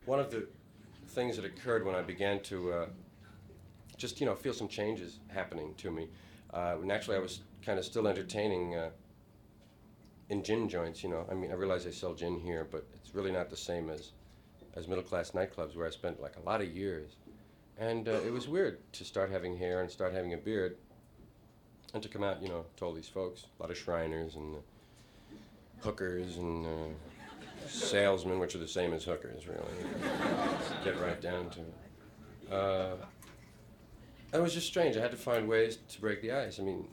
One of the things that occurred when I began to just, feel some changes happening to me. Naturally, I was kind of still entertaining in gin joints, I mean, I realize they sell gin here, but it's really not the same as middle-class nightclubs where I spent like a lot of years. And it was weird to start having hair and start having a beard and to come out, to all these folks, a lot of Shriners and hookers and salesmen, which are the same as hookers, really. Get right down to it. It was just strange. I had to find ways to break the ice. I mean,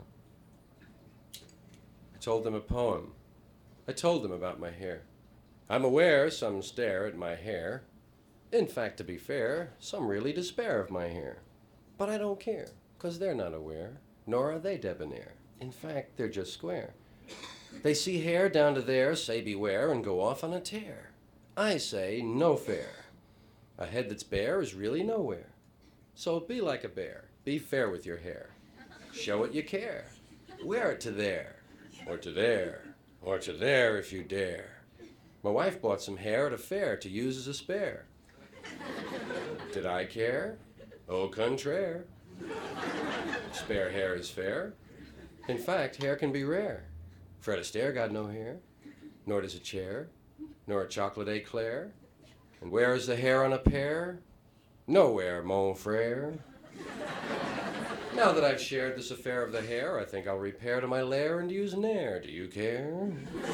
I told them a poem. I told them about my hair. I'm aware some stare at my hair. In fact, to be fair, some really despair of my hair. But I don't care, 'cause they're not aware, nor are they debonair. In fact, they're just square. They see hair down to there, say beware, and go off on a tear. I say, no fair. A head that's bare is really nowhere. So be like a bear. Be fair with your hair. Show it you care. Wear it to there, or to there, or to there if you dare. My wife bought some hair at a fair to use as a spare. Did I care? Au contraire. Spare hair is fair. In fact, hair can be rare. Fred Astaire got no hair, nor does a chair, nor a chocolate eclair. And where is the hair on a pear? Nowhere, mon frere. Now that I've shared this affair of the hair, I think I'll repair to my lair and use Nair. Do you care?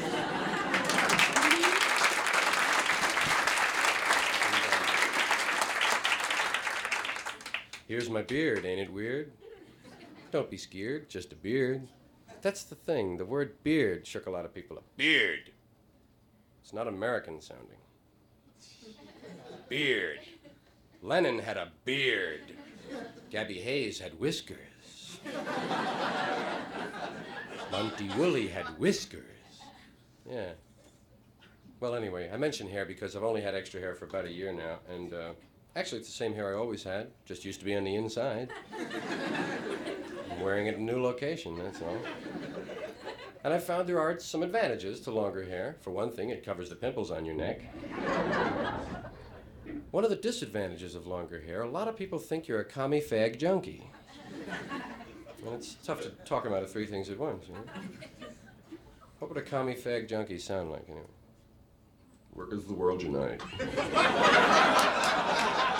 Here's my beard, ain't it weird? Don't be scared, just a beard. That's the thing, the word beard shook a lot of people up. Beard. It's not American sounding. Beard. Lennon had a beard. Gabby Hayes had whiskers. Monty Woolley had whiskers. Yeah. Well, anyway, I mention hair because I've only had extra hair for about a year now, and actually it's the same hair I always had, just used to be on the inside. I'm wearing it in a new location, that's all. And I found there are some advantages to longer hair. For one thing, it covers the pimples on your neck. One of the disadvantages of longer hair, a lot of people think you're a commie fag junkie. And it's tough to talk about the three things at once, What would a commie fag junkie sound like, anyway? Workers of the world unite.